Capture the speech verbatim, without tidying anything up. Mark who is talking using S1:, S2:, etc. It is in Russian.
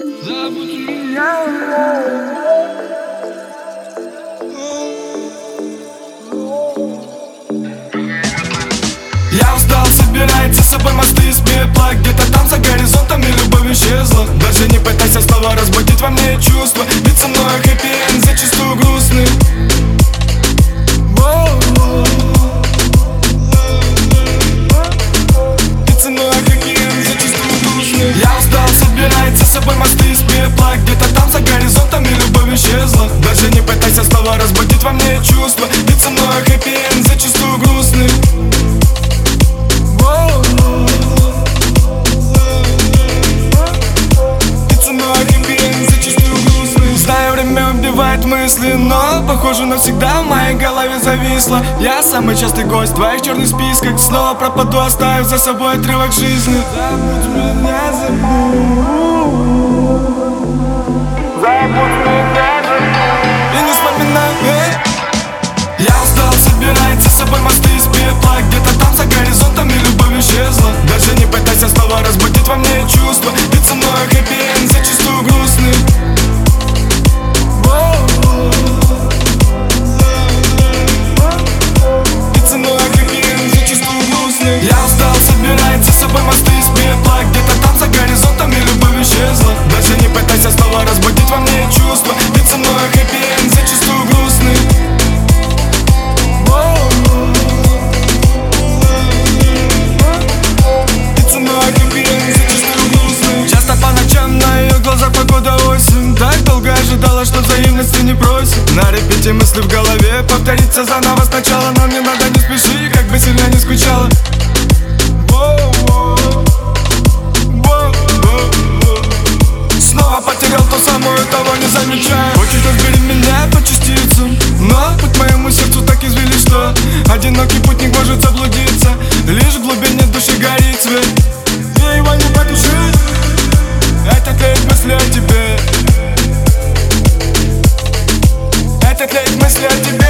S1: Забудь меня. Я устал, собирается с собой мосты из пепла. Где-то там за горизонтами любовь исчезла. Даже не пытайся снова разбудить во мне чувства, ведь со мной хэппи-энд зачастую грустный. Ведь со мной хэппи-энд зачастую грустный. Я устал, собирается с собой мосты из пепла. Где-то там за горизонтами любовь исчезла. Даже не пытайся снова разбудить во мне чувства, ведь со мной хэппи-энд зачастую грустный. Знаю, время убивает мысли, но похоже навсегда в моей голове зависло. Я самый частый гость в твоих черных списках. Снова пропаду, оставив за собой отрывок жизни. Забудь меня, забудь. Забудь меня, забудь. И не вспоминай, эй. Я устал, собирается с собой мосты из пепла. Где-то там за горизонтами любовь исчезла. Даже не пытайся снова разбудить во мне чувства, ведь со мной хэппи-энд зачастую грустный. Я устал, собирается с собой мосты из пепла. Где-то там за горизонтами любовь исчезла. Даже не пытайся снова разбудить во мне чувства, ведь со мной хэппи-энд зачастую грустный. Ведь со мной хэппи-энд зачастую грустный. Часто по ночам на ее глазах погода осень. Так долго ожидала, что взаимности не просит. На репите мысли в голове, повториться заново сначала. Но мне надо, не спеши, как бы сильно не скучала. Снова потерял ту самую, того не замечаю. Хочешь, разбери меня по частицам, но путь моему сердцу так извели, что одинокий путник может заблудиться. Лишь в глубине души горит свет, мне его не потушить. Это тлеет мысли о тебе. Это тлеет мысли о тебе.